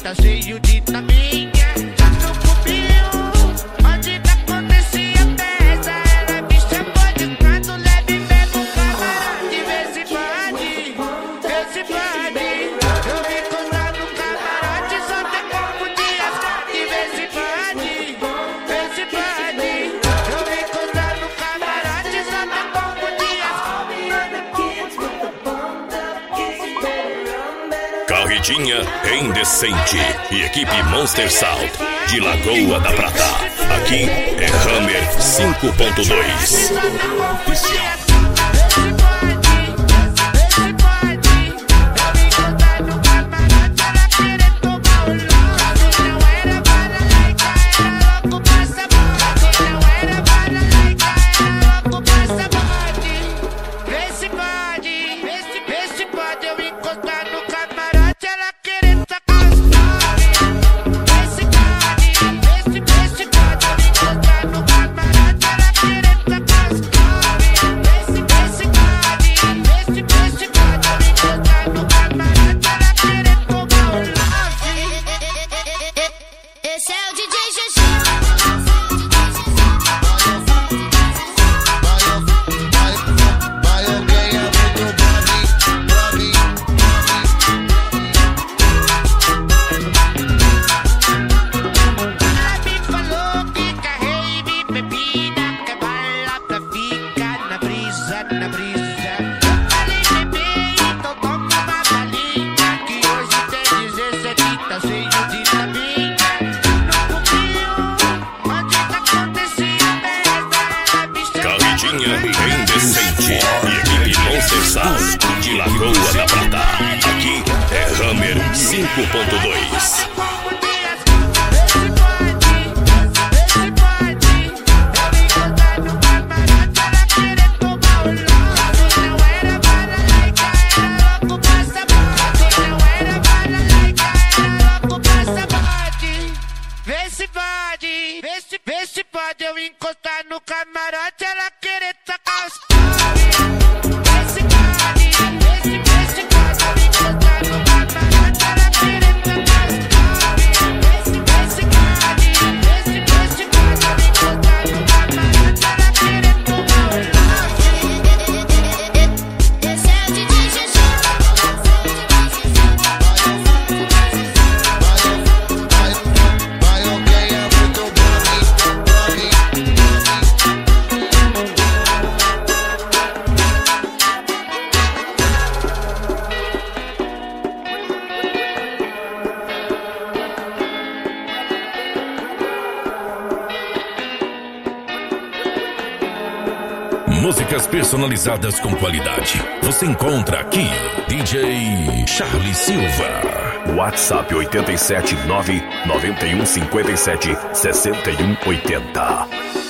tá cheio de taminha. No cubinho, onde tá acontecia a festa, ela me chamou de canto, leve mesmo camarote. Vê se pode, vê se pode. Eu me encontrar no camarote, só tem como de asfalto. Vê se pode, vê se pode. Eu me encontrar no camarote, só tem como de asfalto. Carretinha Indecente e equipe Monster Sound de Lagoa da Prata. Aqui é Hammer 5.2. Indecente e equipe Monster Sound de Lagoa da Prata. Aqui é Hammer 5.2. Vê se pode, vê se pode eu encostar no camarote, ela querer tacar os pau. Vê se pode, vê se pode eu encostar no camarote, ela querer tacar os pau. Vê se pode, vê se pode eu encostar no camarote, ela querer tomar o love. Esse é o DJ Xexé. Músicas personalizadas com qualidade. Você encontra aqui DJ Charlie Silva. WhatsApp 879 9157 6180.